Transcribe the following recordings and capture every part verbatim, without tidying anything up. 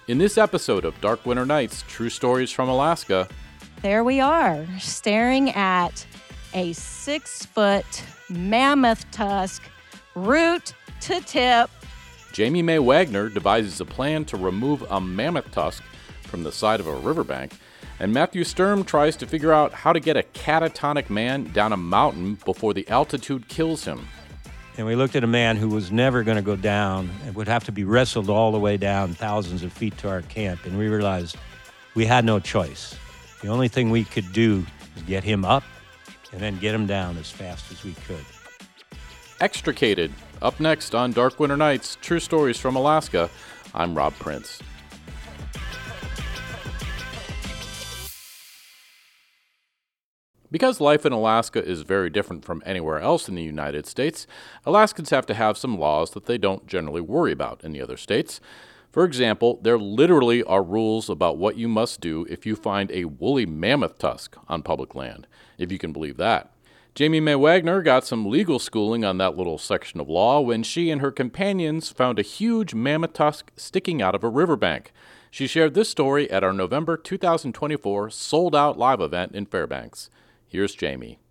In this episode of Dark Winter Nights, True Stories from Alaska, there we are, staring at a six-foot mammoth tusk, root to tip. Jamie Mae Wagner devises a plan to remove a mammoth tusk from the side of a riverbank, and Matthew Sturm tries to figure out how to get a catatonic man down a mountain before the altitude kills him. And we looked at a man who was never going to go down and would have to be wrestled all the way down thousands of feet to our camp. And we realized we had no choice. The only thing we could do was get him up and then get him down as fast as we could. Extricated. Up next on Dark Winter Nights, True Stories from Alaska, I'm Rob Prince. Because life in Alaska is very different from anywhere else in the United States, Alaskans have to have some laws that they don't generally worry about in the other states. For example, there literally are rules about what you must do if you find a woolly mammoth tusk on public land, if you can believe that. Jamie Mae Wagner got some legal schooling on that little section of law when she and her companions found a huge mammoth tusk sticking out of a riverbank. She shared this story at our November two thousand twenty-four sold-out live event in Fairbanks. Here's Jamie.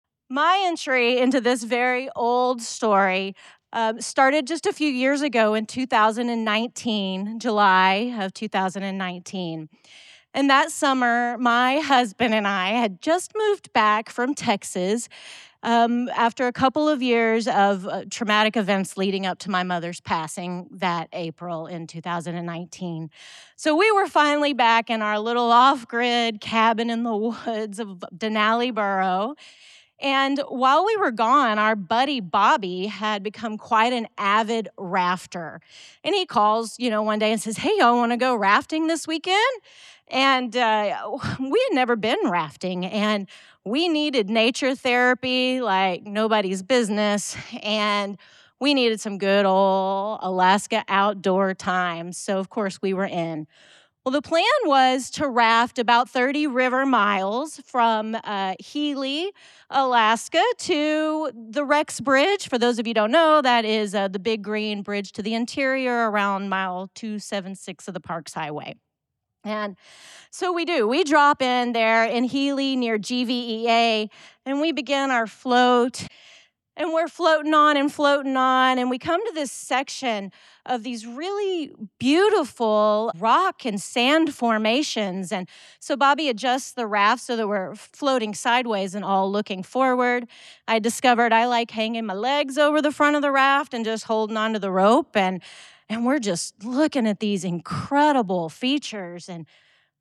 My entry into this very old story um, started just a few years ago in two thousand nineteen, July of two thousand nineteen. And that summer, my husband and I had just moved back from Texas um, after a couple of years of uh, traumatic events leading up to my mother's passing that April in two thousand nineteen. So we were finally back in our little off-grid cabin in the woods of Denali Borough. And while we were gone, our buddy Bobby had become quite an avid rafter. And he calls, you know, one day and says, "Hey, y'all want to go rafting this weekend?" And uh, we had never been rafting, and we needed nature therapy like nobody's business, and we needed some good old Alaska outdoor time. So, of course, we were in. Well, the plan was to raft about thirty river miles from uh, Healy, Alaska, to the Rex Bridge. For those of you who don't know, that is uh, the big green bridge to the interior around mile two seventy-six of the Parks Highway. And so we do. We drop in there in Healy near G V E A, and we begin our float. And we're floating on and floating on, and we come to this section of these really beautiful rock and sand formations. And so Bobby adjusts the raft so that we're floating sideways and all looking forward. I discovered I like hanging my legs over the front of the raft and just holding onto the rope. And And we're just looking at these incredible features and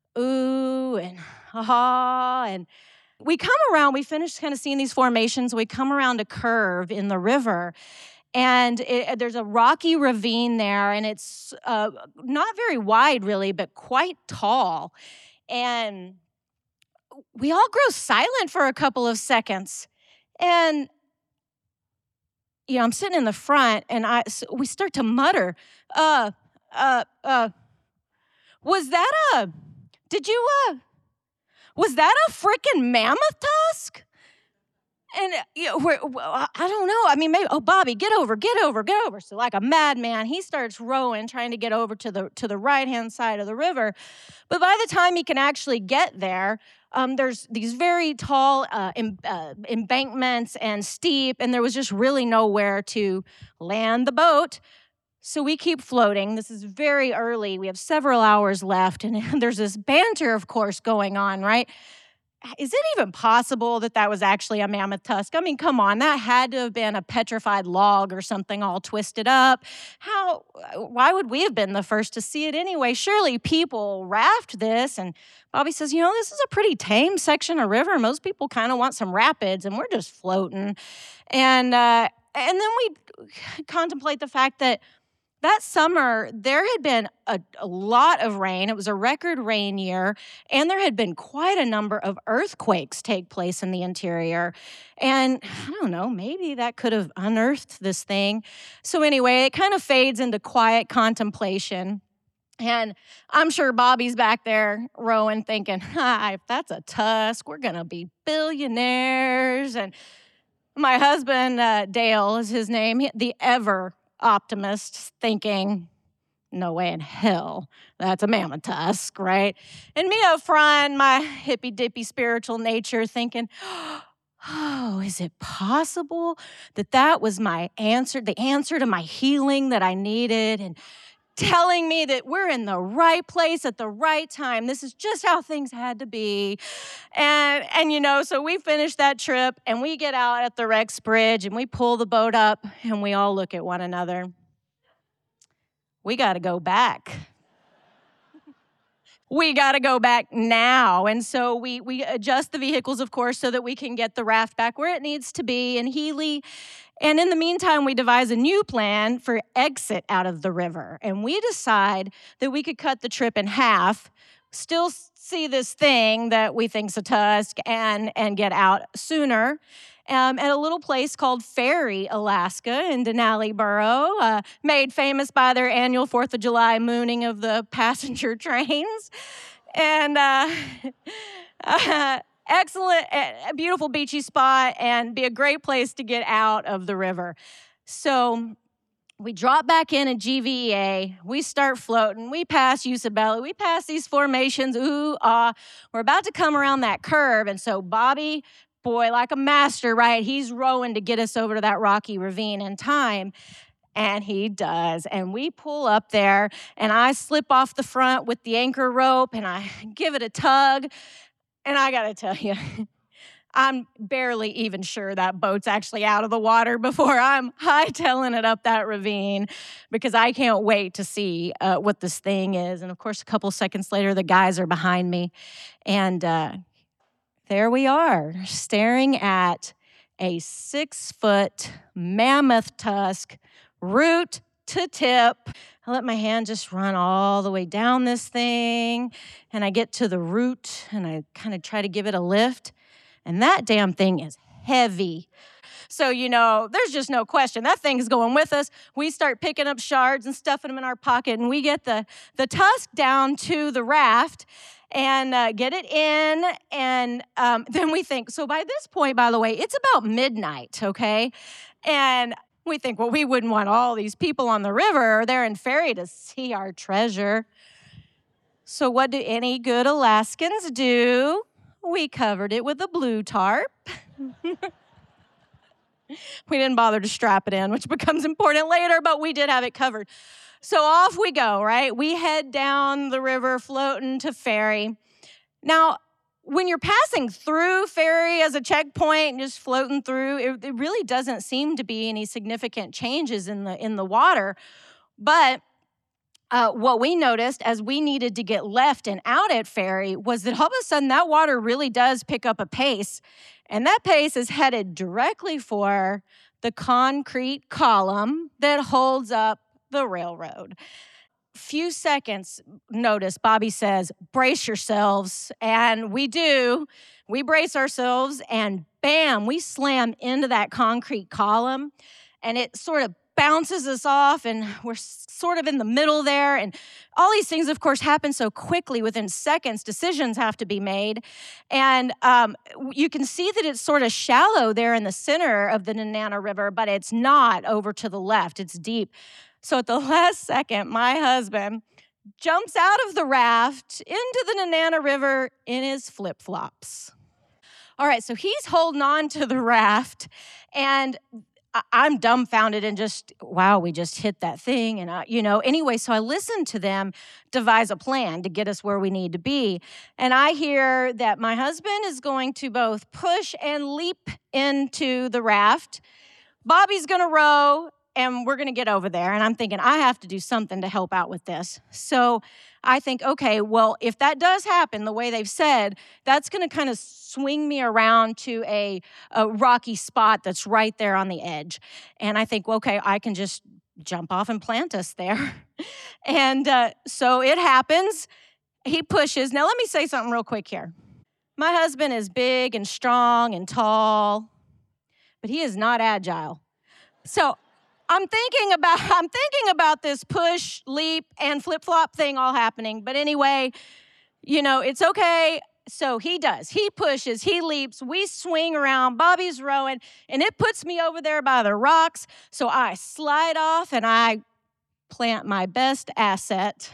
ooh and ah. And we come around, we finish kind of seeing these formations. We come around a curve in the river, and it, there's a rocky ravine there, and it's uh, not very wide really, but quite tall. And we all grow silent for a couple of seconds. And you know, I'm sitting in the front, and I so we start to mutter, uh, uh, uh, was that a, did you, uh, was that a freaking mammoth tusk? And, you know, we're, I don't know. I mean, maybe, oh, Bobby, get over, get over, get over. So like a madman, he starts rowing, trying to get over to the to the right-hand side of the river. But by the time he can actually get there, Um, there's these very tall uh, em- uh, embankments and steep, and there was just really nowhere to land the boat. So we keep floating. This is very early. We have several hours left, and there's this banter, of course, going on, right? Is it even possible that that was actually a mammoth tusk? I mean, come on, that had to have been a petrified log or something all twisted up. How, why would we have been the first to see it anyway? Surely people raft this. And Bobby says, you know, this is a pretty tame section of river. Most people kind of want some rapids, and we're just floating. And, uh, and then we contemplate the fact that that summer, there had been a, a lot of rain. It was a record rain year, and there had been quite a number of earthquakes take place in the interior. And I don't know, maybe that could have unearthed this thing. So anyway, it kind of fades into quiet contemplation. And I'm sure Bobby's back there rowing, thinking, ah, if that's a tusk, we're going to be billionaires. And my husband, uh, Dale is his name, the ever optimist, thinking, no way in hell that's a mammoth tusk, right? And me up front, my hippy dippy spiritual nature thinking, oh, is it possible that that was my answer, the answer to my healing that I needed, and telling me that we're in the right place at the right time. This is just how things had to be. And, and you know, so we finish that trip and we get out at the Rex Bridge and we pull the boat up and we all look at one another. We got to go back. We got to go back now. And so we we adjust the vehicles, of course, so that we can get the raft back where it needs to be in Healy. And in the meantime, we devise a new plan for exit out of the river. And we decide that we could cut the trip in half, still see this thing that we think's a tusk, and, and get out sooner. Um, at a little place called Ferry, Alaska, in Denali Borough, uh, made famous by their annual fourth of July mooning of the passenger trains. And uh, uh, excellent, a beautiful beachy spot, and be a great place to get out of the river. So we drop back in at G V E A. We start floating. We pass Usabella. We pass these formations. Ooh, ah. We're about to come around that curve. And so Bobby, boy, like a master, right? He's rowing to get us over to that rocky ravine in time. And he does. And we pull up there, and I slip off the front with the anchor rope, and I give it a tug. And I got to tell you, I'm barely even sure that boat's actually out of the water before I'm hightailing it up that ravine, because I can't wait to see uh, what this thing is. And of course, a couple seconds later, the guys are behind me. And uh, there we are, staring at a six-foot mammoth tusk, root to tip. I let my hand just run all the way down this thing, and I get to the root, and I kind of try to give it a lift, and that damn thing is heavy. So, you know, there's just no question. That thing's going with us. We start picking up shards and stuffing them in our pocket, and we get the, the tusk down to the raft and uh, get it in. And um, then we think, so by this point, by the way, it's about midnight, okay? And we think, well, we wouldn't want all these people on the river or there in Ferry to see our treasure. So what do any good Alaskans do? We covered it with a blue tarp. We didn't bother to strap it in, which becomes important later, but we did have it covered. So off we go, right? We head down the river, floating to Ferry. Now, when you're passing through Ferry as a checkpoint and just floating through, it, it really doesn't seem to be any significant changes in the in the water. But uh, what we noticed as we needed to get left and out at Ferry was that all of a sudden that water really does pick up a pace. And that pace is headed directly for the concrete column that holds up the railroad. Few seconds notice, Bobby says, brace yourselves. And we do. We brace ourselves, and bam, we slam into that concrete column, and it sort of bounces us off, and we're sort of in the middle there. And all these things, of course, happen so quickly. Within seconds, decisions have to be made. And um, you can see that it's sort of shallow there in the center of the Nenana River, but it's not over to the left. It's deep. So at the last second, my husband jumps out of the raft into the Nenana River in his flip-flops. All right, so he's holding on to the raft, and I'm dumbfounded and just, wow, we just hit that thing. And, uh, you know, anyway, so I listened to them devise a plan to get us where we need to be. And I hear that my husband is going to both push and leap into the raft. Bobby's going to row, and we're going to get over there. And I'm thinking, I have to do something to help out with this. So I think, okay, well, if that does happen the way they've said, that's going to kind of swing me around to a, a rocky spot that's right there on the edge. And I think, well, okay, I can just jump off and plant us there. And uh, so it happens. He pushes. Now, let me say something real quick here. My husband is big and strong and tall, but he is not agile. So I'm thinking about I'm thinking about this push, leap, and flip-flop thing all happening. But anyway, you know, it's okay. So he does. He pushes, he leaps, we swing around, Bobby's rowing, and it puts me over there by the rocks. So I slide off and I plant my best asset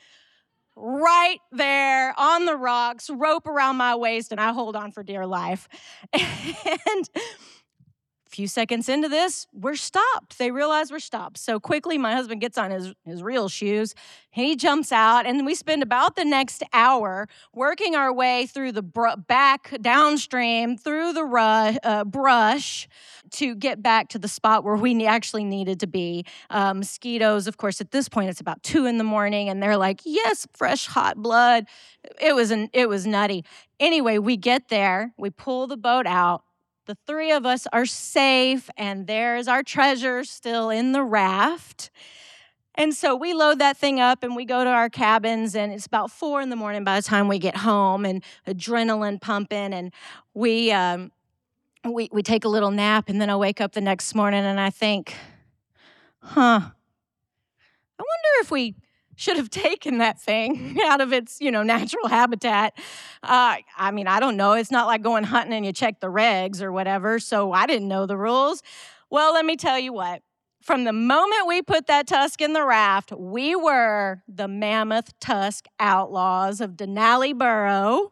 right there on the rocks, rope around my waist, and I hold on for dear life. And a few seconds into this, we're stopped. They realize we're stopped. So quickly, my husband gets on his, his real shoes. He jumps out, and we spend about the next hour working our way through the br- back downstream, through the ru- uh, brush to get back to the spot where we ne- actually needed to be. Uh, mosquitoes, of course, at this point, it's about two in the morning, and they're like, yes, fresh, hot blood. It was, an, it was nutty. Anyway, we get there. We pull the boat out. The three of us are safe, and there's our treasure still in the raft. And so we load that thing up, and we go to our cabins, and it's about four in the morning by the time we get home, and adrenaline pumping, and we um, we we take a little nap, and then I wake up the next morning, and I think, huh, I wonder if we should have taken that thing out of its, you know, natural habitat. Uh, I mean, I don't know. It's not like going hunting and you check the regs or whatever, so I didn't know the rules. Well, let me tell you what. From the moment we put that tusk in the raft, we were the Mammoth Tusk Outlaws of Denali Borough.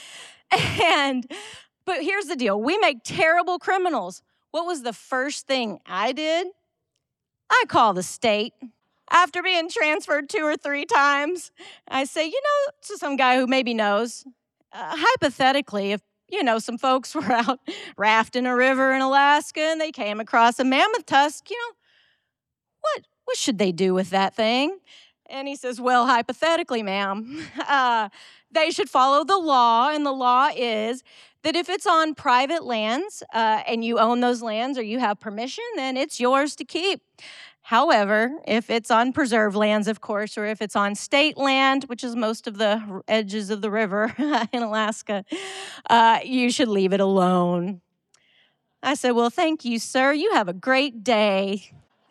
And, but here's the deal. We make terrible criminals. What was the first thing I did? I call the state. After being transferred two or three times, I say, you know, to some guy who maybe knows, uh, hypothetically, if, you know, some folks were out rafting a river in Alaska and they came across a mammoth tusk, you know, what, what should they do with that thing? And he says, well, hypothetically, ma'am, uh, they should follow the law, and the law is that if it's on private lands uh, and you own those lands or you have permission, then it's yours to keep. However, if it's on preserved lands, of course, or if it's on state land, which is most of the edges of the river in Alaska, uh, you should leave it alone. I said, well, thank you, sir. You have a great day.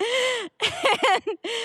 And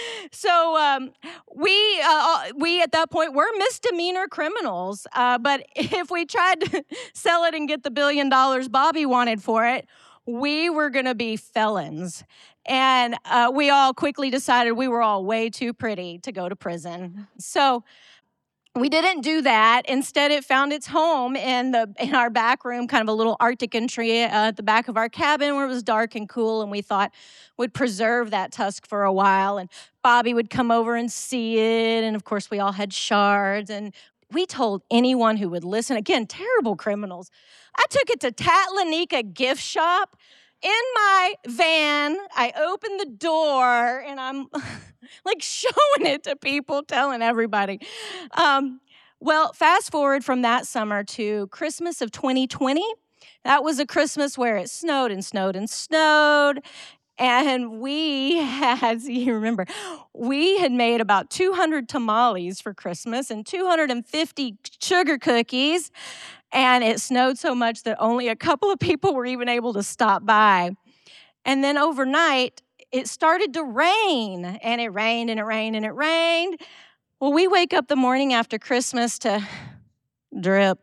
so um, we, uh, we at that point, were misdemeanor criminals. Uh, but if we tried to sell it and get the billion dollars Bobby wanted for it, we were going to be felons. And uh, we all quickly decided we were all way too pretty to go to prison. So we didn't do that. Instead, it found its home in the in our back room, kind of a little Arctic entry uh, at the back of our cabin where it was dark and cool, and we thought would preserve that tusk for a while. And Bobby would come over and see it, and of course, we all had shards. And we told anyone who would listen, again, terrible criminals. I took it to Tatlanika gift shop. In my van, I opened the door, and I'm like showing it to people, telling everybody. Um, well, fast forward from that summer to Christmas of twenty twenty. That was a Christmas where it snowed and snowed and snowed. And we had, you remember, we had made about two hundred tamales for Christmas and two hundred fifty sugar cookies. And it snowed so much that only a couple of people were even able to stop by. And then overnight, it started to rain. And it rained and it rained and it rained. Well, we wake up the morning after Christmas to drip,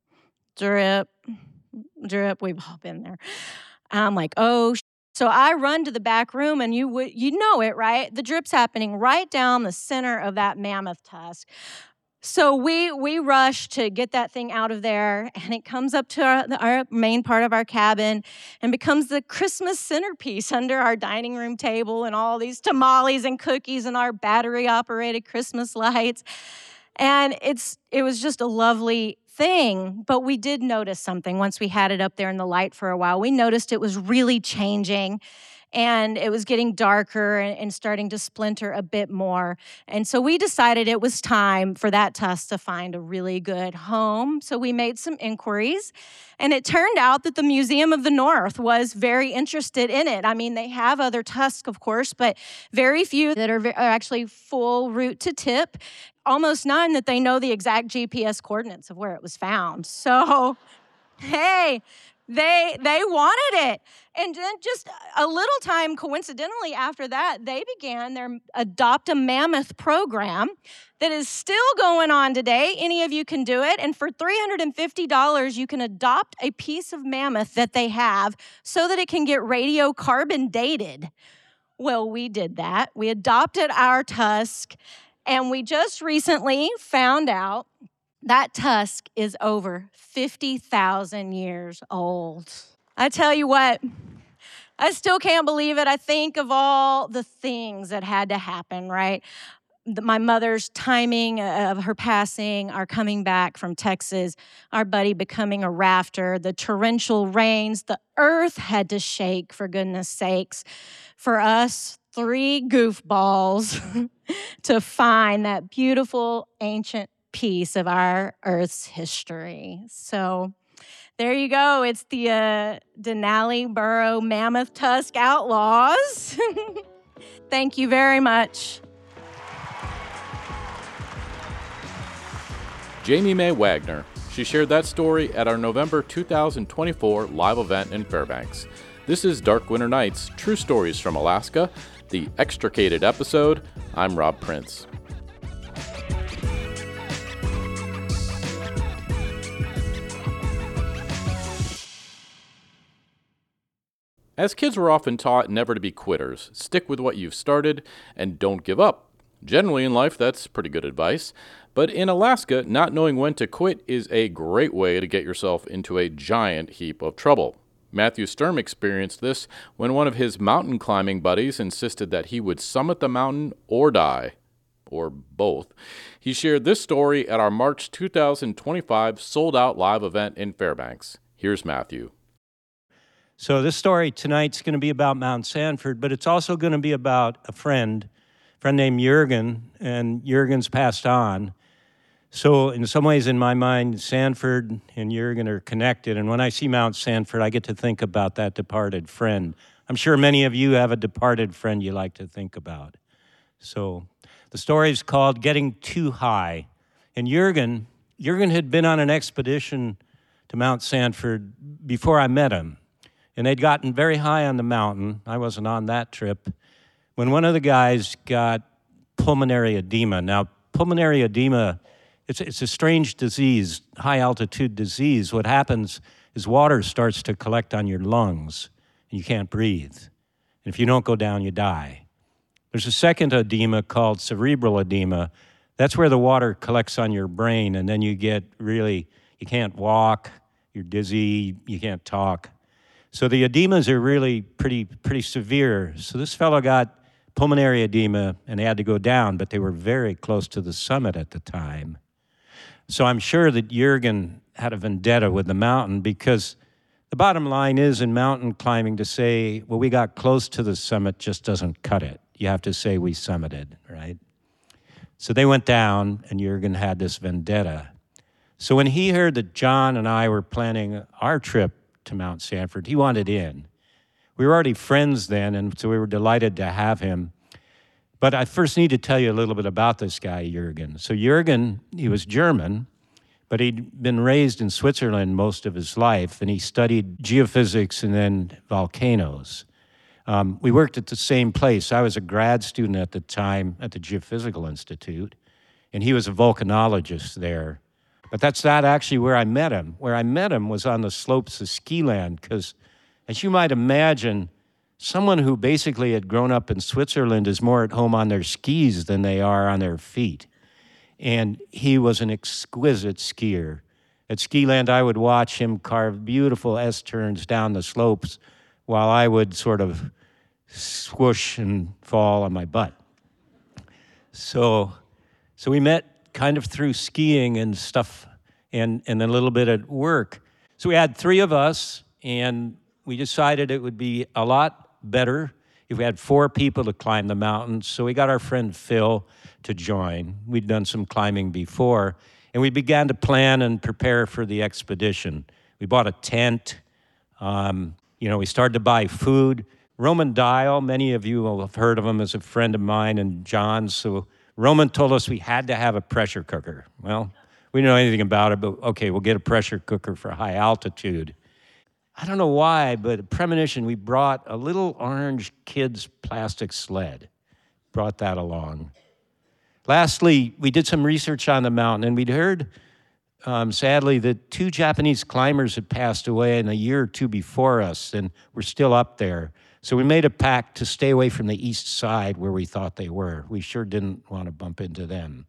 drip, drip. We've all been there. I'm like, oh, sh-. So I run to the back room, and you would, you know it, right? The drip's happening right down the center of that mammoth tusk. So we we rush to get that thing out of there, and it comes up to our, our main part of our cabin and becomes the Christmas centerpiece under our dining room table, and all these tamales and cookies and our battery-operated Christmas lights. And it's it was just a lovely thing, but we did notice something once we had it up there in the light for a while. We noticed it was really changing, and it was getting darker and, and starting to splinter a bit more. And so we decided it was time for that tusk to find a really good home. So we made some inquiries, and it turned out that the Museum of the North was very interested in it. I mean, they have other tusks, of course, but very few that are, are actually full root to tip. Almost none that they know the exact G P S coordinates of where it was found. So, hey, They they wanted it. And then just a little time, coincidentally, after that, they began their Adopt a Mammoth program that is still going on today. Any of you can do it. And for three hundred fifty dollars, you can adopt a piece of mammoth that they have so that it can get radiocarbon dated. Well, we did that. We adopted our tusk, and we just recently found out that tusk is over fifty thousand years old. I tell you what, I still can't believe it. I think of all the things that had to happen, right? My mother's timing of her passing, our coming back from Texas, our buddy becoming a rafter, the torrential rains, the earth had to shake, for goodness sakes, for us three goofballs to find that beautiful ancient piece of our Earth's history. So there you go. It's the uh, Denali Burrow Mammoth Tusk Outlaws. Thank you very much. Jamie Mae Wagner. She shared that story at our November two thousand twenty-four live event in Fairbanks. This is Dark Winter Nights, True Stories from Alaska, the extricated episode. I'm Rob Prince. As kids, we're often taught never to be quitters. Stick with what you've started and don't give up. Generally in life, that's pretty good advice. But in Alaska, not knowing when to quit is a great way to get yourself into a giant heap of trouble. Matthew Sturm experienced this when one of his mountain climbing buddies insisted that he would summit the mountain or die, or both. He shared this story at our March two thousand twenty-five sold-out live event in Fairbanks. Here's Matthew. So this story tonight's going to be about Mount Sanford, but it's also going to be about a friend, a friend named Jurgen, and Jurgen's passed on. So in some ways, in my mind, Sanford and Jurgen are connected, and when I see Mount Sanford, I get to think about that departed friend. I'm sure many of you have a departed friend you like to think about. So the story is called Getting Too High, and Jurgen, Jurgen had been on an expedition to Mount Sanford before I met him. And they'd gotten very high on the mountain. I wasn't on that trip. When one of the guys got pulmonary edema. Now, pulmonary edema, it's, it's a strange disease, high-altitude disease. What happens is water starts to collect on your lungs, and you can't breathe. And if you don't go down, you die. There's a second edema called cerebral edema. That's where the water collects on your brain, and then you get really, you can't walk, you're dizzy, you can't talk. So the edemas are really pretty pretty severe. So this fellow got pulmonary edema, and they had to go down, but they were very close to the summit at the time. So I'm sure that Jurgen had a vendetta with the mountain, because the bottom line is in mountain climbing to say, well, we got close to the summit just doesn't cut it. You have to say we summited, right? So they went down, and Jurgen had this vendetta. So when he heard that John and I were planning our trip to Mount Sanford, he wanted in. We were already friends then, and so we were delighted to have him. But I first need to tell you a little bit about this guy, Jurgen. So Jurgen, he was German, but he'd been raised in Switzerland most of his life, and he studied geophysics and then volcanoes. Um, we worked at the same place. I was a grad student at the time at the Geophysical Institute, and he was a volcanologist there. But that's not actually where I met him. Where I met him was on the slopes of Skiland, because, as you might imagine, someone who basically had grown up in Switzerland is more at home on their skis than they are on their feet. And he was an exquisite skier. At Skiland, I would watch him carve beautiful S-turns down the slopes while I would sort of swoosh and fall on my butt. So, so we met kind of through skiing and stuff, and, and a little bit at work. So we had three of us, and we decided it would be a lot better if we had four people to climb the mountain. So we got our friend Phil to join. We'd done some climbing before, and we began to plan and prepare for the expedition. We bought a tent. Um, you know, we started to buy food. Roman Dial, many of you will have heard of him as a friend of mine and John's, so Roman told us we had to have a pressure cooker. Well, we didn't know anything about it, but okay, we'll get a pressure cooker for high altitude. I don't know why, but a premonition, we brought a little orange kid's plastic sled. Brought that along. Lastly, we did some research on the mountain, and we'd heard, um, sadly, that two Japanese climbers had passed away in a year or two before us, and we're still up there. So we made a pact to stay away from the east side where we thought they were. We sure didn't want to bump into them.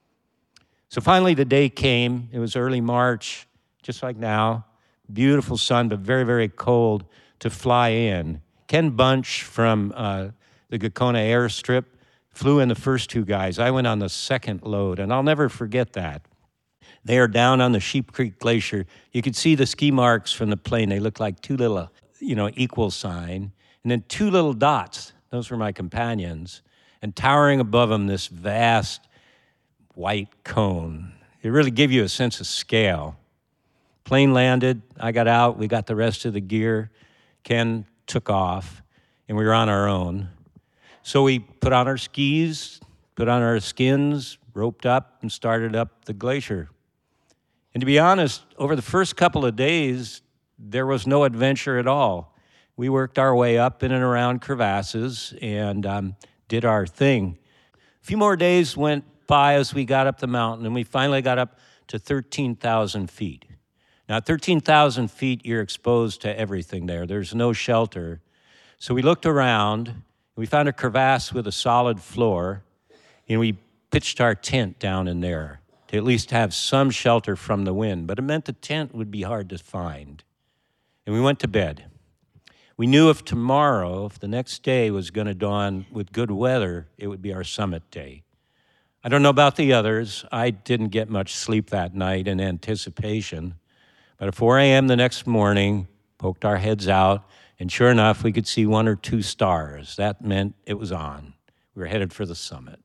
So finally the day came. It was early March, just like now. Beautiful sun, but very, very cold to fly in. Ken Bunch from uh, the Gakona airstrip flew in the first two guys. I went on the second load, and I'll never forget that. They are down on the Sheep Creek Glacier. You could see the ski marks from the plane. They looked like two little, you know, equal sign. And then two little dots. Those were my companions. And towering above them, this vast white cone. It really gave you a sense of scale. Plane landed. I got out. We got the rest of the gear. Ken took off, and we were on our own. So we put on our skis, put on our skins, roped up, and started up the glacier. And to be honest, over the first couple of days, there was no adventure at all. We worked our way up in and around crevasses and um, did our thing. A few more days went by as we got up the mountain, and we finally got up to thirteen thousand feet. Now, at thirteen thousand feet, you're exposed to everything there. There's no shelter. So we looked around, and we found a crevasse with a solid floor, and we pitched our tent down in there to at least have some shelter from the wind. But it meant the tent would be hard to find. And we went to bed. We knew if tomorrow, if the next day was going to dawn with good weather, it would be our summit day. I don't know about the others. I didn't get much sleep that night in anticipation. But at four a.m. the next morning, poked our heads out, and sure enough, we could see one or two stars. That meant it was on. We were headed for the summit.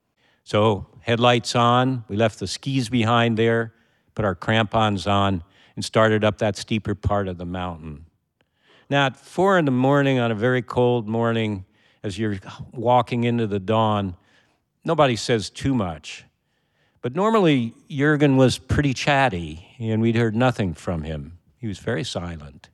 So headlights on, we left the skis behind there, put our crampons on, and started up that steeper part of the mountain. Now, at four in the morning on a very cold morning, as you're walking into the dawn, nobody says too much. But normally, Jürgen was pretty chatty, and we'd heard nothing from him. He was very silent.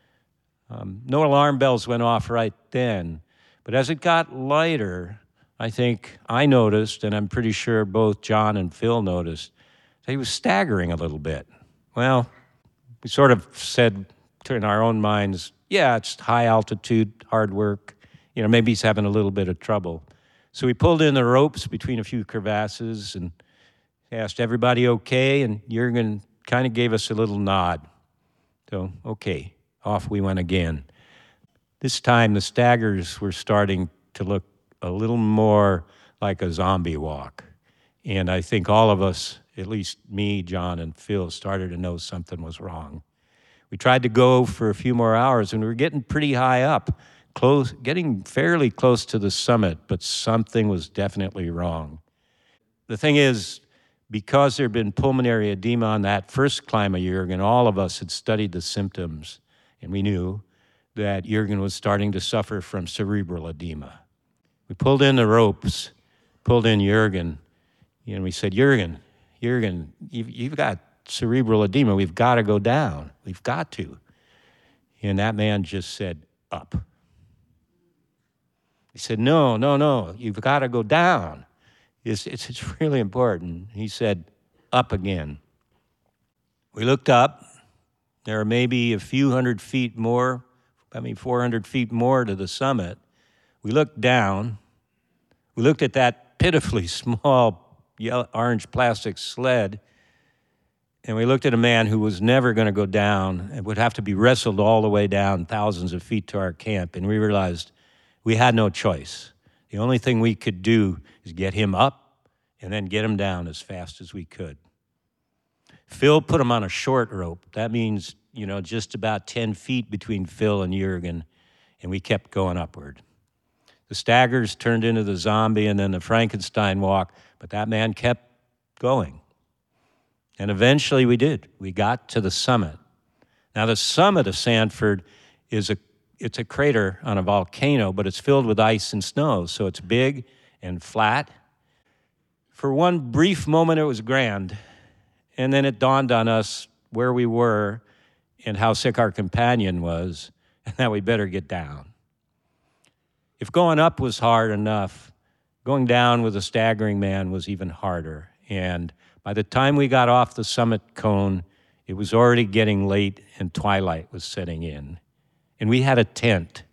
Um, no alarm bells went off right then. But as it got lighter, I think I noticed, and I'm pretty sure both John and Phil noticed, that he was staggering a little bit. Well, we sort of said in our own minds, yeah, it's high altitude, hard work. You know, maybe he's having a little bit of trouble. So we pulled in the ropes between a few crevasses and asked everybody okay, and Jürgen kind of gave us a little nod. So, okay, off we went again. This time the staggers were starting to look a little more like a zombie walk. And I think all of us, at least me, John, and Phil, started to know something was wrong. We tried to go for a few more hours, and we were getting pretty high up, close, getting fairly close to the summit, but something was definitely wrong. The thing is, because there had been pulmonary edema on that first climb of Jürgen, all of us had studied the symptoms, and we knew that Jürgen was starting to suffer from cerebral edema. We pulled in the ropes, pulled in Jürgen, and we said, Jürgen, Jürgen, you've, you've got cerebral edema. We've got to go down. We've got to. And that man just said, up. He said, no, no, no, you've got to go down. It's, it's, it's really important. He said, up again. We looked up. There are maybe a few hundred feet more, I mean four hundred feet more to the summit. We looked down. We looked at that pitifully small yellow, orange plastic sled, and we looked at a man who was never going to go down and would have to be wrestled all the way down thousands of feet to our camp, and we realized we had no choice. The only thing we could do is get him up and then get him down as fast as we could. Phil put him on a short rope. That means, you know, just about ten feet between Phil and Jürgen, and we kept going upward. The staggers turned into the zombie and then the Frankenstein walk, but that man kept going. And eventually we did. We got to the summit. Now, the summit of Sanford is a It's a crater on a volcano, but it's filled with ice and snow, so it's big and flat. For one brief moment, it was grand, and then it dawned on us where we were and how sick our companion was, and that we better get down. If going up was hard enough, going down with a staggering man was even harder, and by the time we got off the summit cone, it was already getting late and twilight was setting in. And we had a tent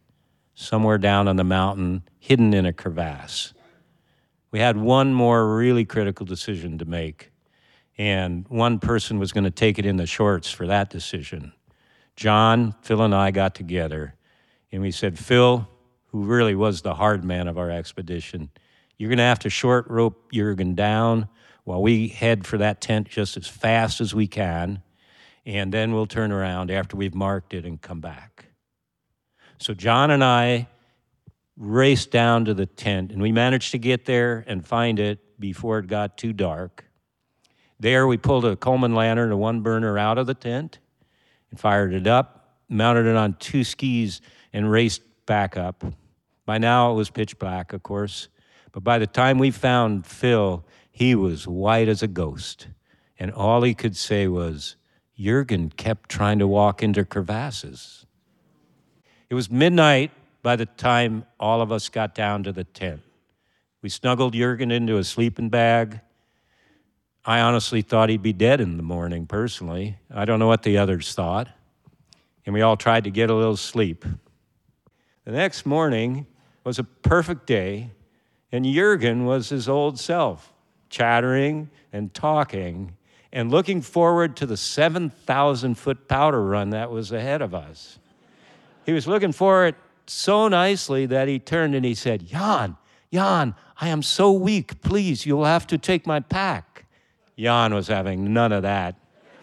somewhere down on the mountain, hidden in a crevasse. We had one more really critical decision to make, and one person was going to take it in the shorts for that decision. John, Phil, and I got together, and we said, Phil, who really was the hard man of our expedition, you're going to have to short rope Jürgen down while we head for that tent just as fast as we can, and then we'll turn around after we've marked it and come back. So John and I raced down to the tent, and we managed to get there and find it before it got too dark. There we pulled a Coleman lantern, a one burner, out of the tent and fired it up, mounted it on two skis, and raced back up. By now it was pitch black, of course, but by the time we found Phil, he was white as a ghost, and all he could say was, Jürgen kept trying to walk into crevasses. It was midnight by the time all of us got down to the tent. We snuggled Jürgen into a sleeping bag. I honestly thought he'd be dead in the morning, personally. I don't know what the others thought. And we all tried to get a little sleep. The next morning was a perfect day, and Jürgen was his old self, chattering and talking and looking forward to the seven thousand foot powder run that was ahead of us. He was looking for it so nicely that he turned and he said, Jan, Jan, I am so weak. Please, you'll have to take my pack. Jan was having none of that.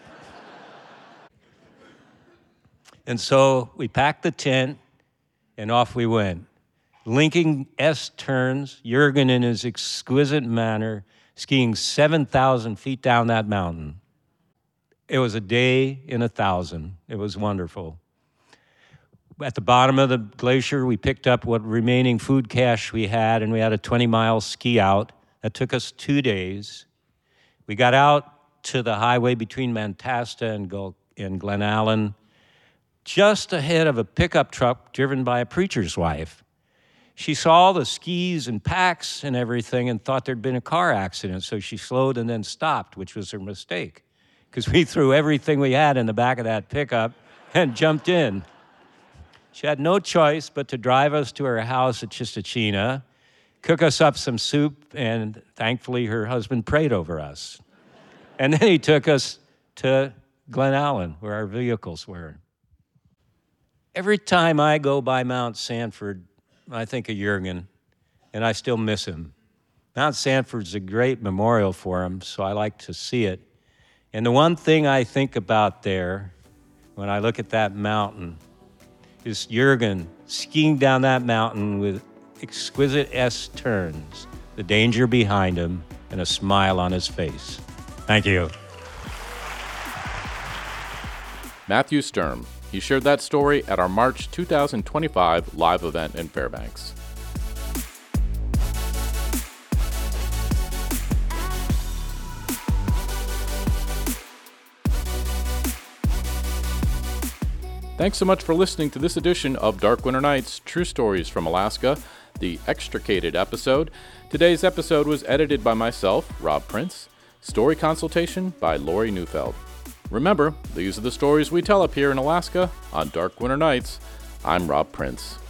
And so we packed the tent, and off we went, linking S-turns, Jürgen in his exquisite manner, skiing seven thousand feet down that mountain. It was a day in a thousand. It was wonderful. At the bottom of the glacier, we picked up what remaining food cache we had, and we had a twenty-mile ski out. That took us two days. We got out to the highway between Mantasta and, Gul- and Glen Allen, just ahead of a pickup truck driven by a preacher's wife. She saw the skis and packs and everything and thought there'd been a car accident, so she slowed and then stopped, which was her mistake, because we threw everything we had in the back of that pickup and jumped in. She had no choice but to drive us to her house at Chistochina, cook us up some soup, and thankfully her husband prayed over us. And then he took us to Glen Allen, where our vehicles were. Every time I go by Mount Sanford, I think of Jürgen, and I still miss him. Mount Sanford's a great memorial for him, so I like to see it. And the one thing I think about there, when I look at that mountain, is Jürgen skiing down that mountain with exquisite S-turns, the danger behind him, and a smile on his face. Thank you. Matthew Sturm. He shared that story at our March two thousand twenty-five live event in Fairbanks. Thanks so much for listening to this edition of Dark Winter Nights, True Stories from Alaska, the extricated episode. Today's episode was edited by myself, Rob Prince. Story consultation by Lori Neufeld. Remember, these are the stories we tell up here in Alaska on Dark Winter Nights. I'm Rob Prince.